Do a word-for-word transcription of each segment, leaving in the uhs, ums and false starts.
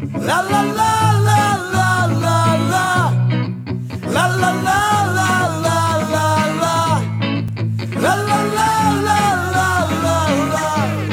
La la la la la la la. La la la la la la la. La la la la la la la.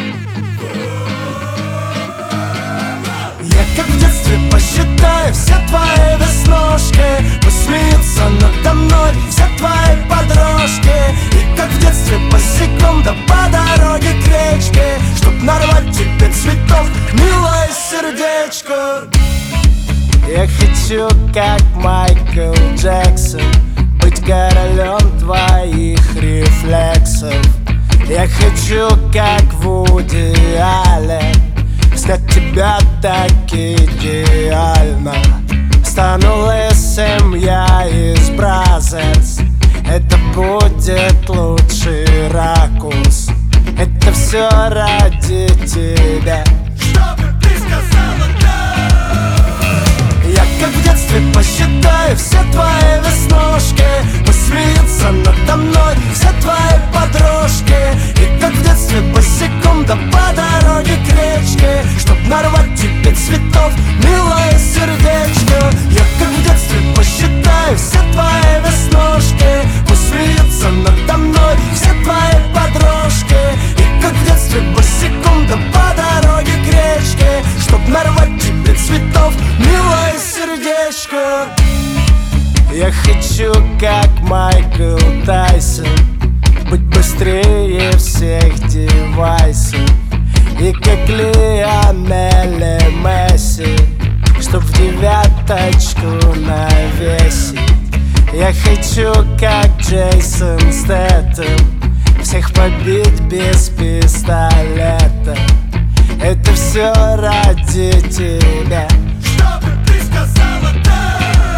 Я как в детстве посчитаю все твои веснушки, посмеются надо мной все твои подружки. И как в детстве по секундам по дороге к речке, чтоб нарвать тебе цветов, милое сердечко. Я хочу, как Майкл Джексон, быть королем твоих рефлексов. Я хочу, как Вуди Аллен, снять тебя так идеально. Стану лысым я из Бразерс, это будет лучший ракурс. Это все ради тебя, чтобы ты сказала да. Я как в детстве посчитаю все твои веснушки, посмеются надо мной все твои подружки. И как в детстве по секундам по дороге к речке, чтоб нарвать тебе цветов, милое сердечко. Я как в детстве посчитаю все твои веснушки, посмеются надо мной все твои подружки. И как в детстве по секундам по дороге к речке, чтоб нарвать тебе цветов, милое сердечко. я хочу, как Майкл Тайсон, быть быстрее всех девайсов. И как Лионель Месси, чтоб в девяточку навесить. Я хочу, как Джейсон Стэттем, всех побить без пистолета. Это все ради тебя, чтобы ты сказала да.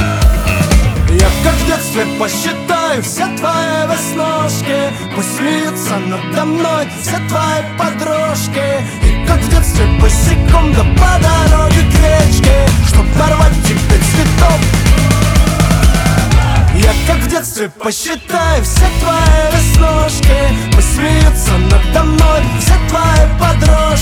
Я как в детстве посчитаю все твои веснушки, посмеются надо мной все твои подружки. И как в детстве по секундам по дороге к речке, чтоб нарвать тебе цветов. Я как в детстве посчитаю все твои веснушки, посмеются надо мной все твои подружки.